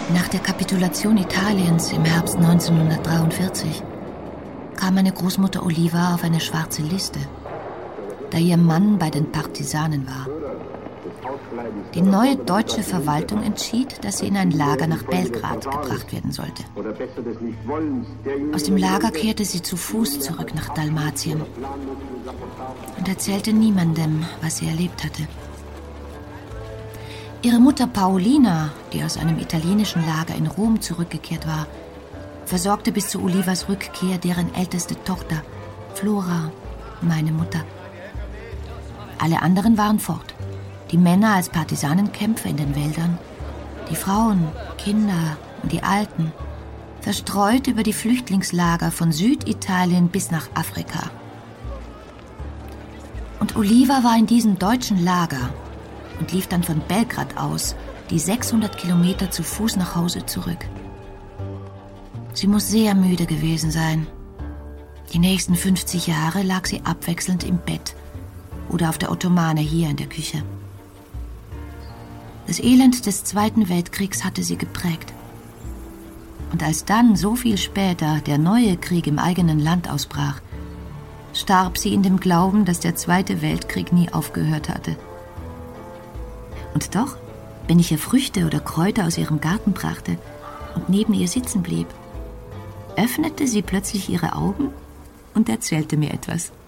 Nach der Kapitulation Italiens im Herbst 1943 kam meine Großmutter Oliva auf eine schwarze Liste, da ihr Mann bei den Partisanen war. Die neue deutsche Verwaltung entschied, dass sie in ein Lager nach Belgrad gebracht werden sollte. Aus dem Lager kehrte sie zu Fuß zurück nach Dalmatien und erzählte niemandem, was sie erlebt hatte. Ihre Mutter Paolina, die aus einem italienischen Lager in Rom zurückgekehrt war, versorgte bis zu Olivas Rückkehr deren älteste Tochter, Flora, meine Mutter. Alle anderen waren fort. Die Männer als Partisanenkämpfer in den Wäldern, die Frauen, Kinder und die Alten, verstreut über die Flüchtlingslager von Süditalien bis nach Afrika. Und Oliva war in diesem deutschen Lager und lief dann von Belgrad aus die 600 Kilometer zu Fuß nach Hause zurück. Sie muss sehr müde gewesen sein. Die nächsten 50 Jahre lag sie abwechselnd im Bett oder auf der Ottomane hier in der Küche. Das Elend des Zweiten Weltkriegs hatte sie geprägt. Und als dann, so viel später, der neue Krieg im eigenen Land ausbrach, starb sie in dem Glauben, dass der Zweite Weltkrieg nie aufgehört hatte. Und doch, wenn ich ihr Früchte oder Kräuter aus ihrem Garten brachte und neben ihr sitzen blieb, öffnete sie plötzlich ihre Augen und erzählte mir etwas.